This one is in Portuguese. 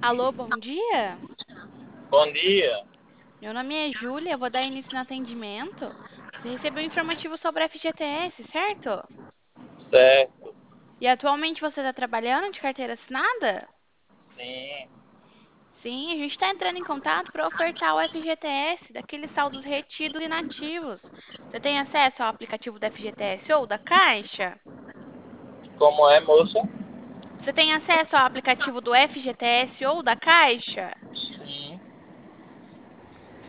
Alô, bom dia. Bom dia. Meu nome é Júlia, eu vou dar início no atendimento. Você recebeu um informativo sobre a FGTS, certo? Certo. E atualmente você está trabalhando de carteira assinada? Sim. Sim, a gente está entrando em contato para ofertar o FGTS, daqueles saldos retidos e inativos. Você tem acesso ao aplicativo da FGTS ou da Caixa? Como é, moça? Você tem acesso ao aplicativo do FGTS ou da Caixa?